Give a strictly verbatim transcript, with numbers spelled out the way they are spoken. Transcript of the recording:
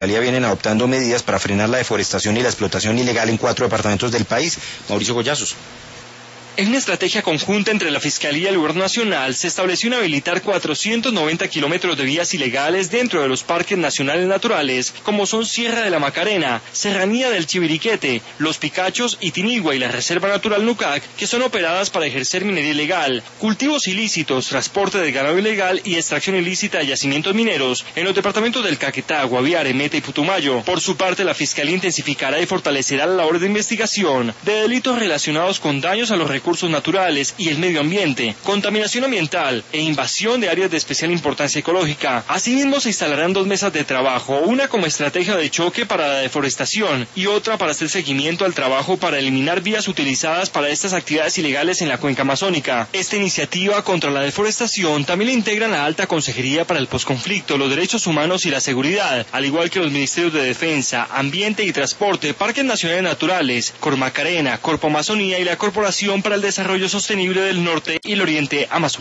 vienen adoptando medidas para frenar la deforestación y la explotación ilegal en cuatro departamentos del país. Mauricio Goyazos. En una estrategia conjunta entre la Fiscalía y el Gobierno Nacional, se estableció inhabilitar cuatrocientos noventa kilómetros de vías ilegales dentro de los parques nacionales naturales, como son Sierra de la Macarena, Serranía del Chiviriquete, Los Picachos y Tinigua y la Reserva Natural Nucac, que son operadas para ejercer minería ilegal, cultivos ilícitos, transporte de ganado ilegal y extracción ilícita de yacimientos mineros en los departamentos del Caquetá, Guaviare, Meta y Putumayo. Por su parte, la Fiscalía intensificará y fortalecerá la labor de investigación de delitos relacionados con daños a los recursos recursos naturales y el medio ambiente, contaminación ambiental e invasión de áreas de especial importancia ecológica. Asimismo, se instalarán dos mesas de trabajo, una como estrategia de choque para la deforestación y otra para hacer seguimiento al trabajo para eliminar vías utilizadas para estas actividades ilegales en la cuenca amazónica. Esta iniciativa contra la deforestación también la integran la Alta Consejería para el Posconflicto, los Derechos Humanos y la Seguridad, al igual que los Ministerios de Defensa, Ambiente y Transporte, Parques Nacionales Naturales, Cormacarena, Corpo Amazonía y la Corporación para el Desarrollo Sostenible del Norte y el Oriente Amazónico.